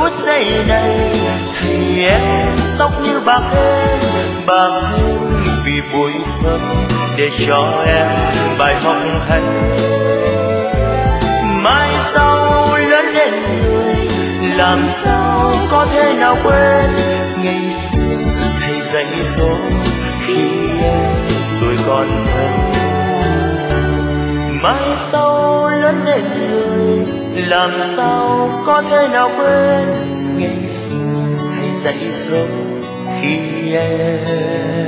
phút giây này. Thì em tóc như bạc hơn vì bụi phấn để cho em bài học hay. Mai sau lớn lên người, làm sao có thể nào quên ngày xưa thầy dạy dỗ khi em tuổi còn thơ. Mai sau lớn lên người, làm sao có thể nào quên ngày xưa thầy dạy dỗ khi em